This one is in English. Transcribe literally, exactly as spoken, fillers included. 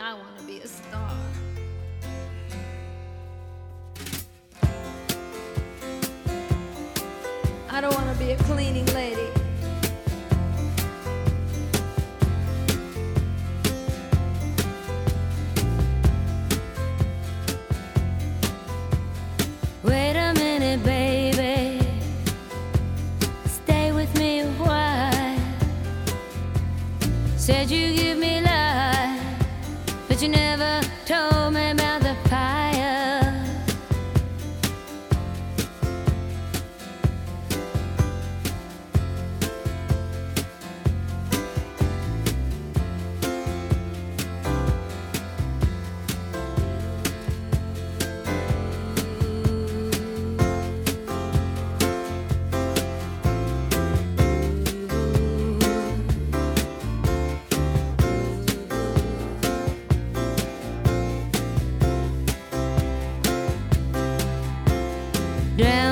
I want to be a star. I don't want to be a cleaning lady. Wait a minute, baby. Stay with me a while. Said you give me life, but you never told me about the fire. Down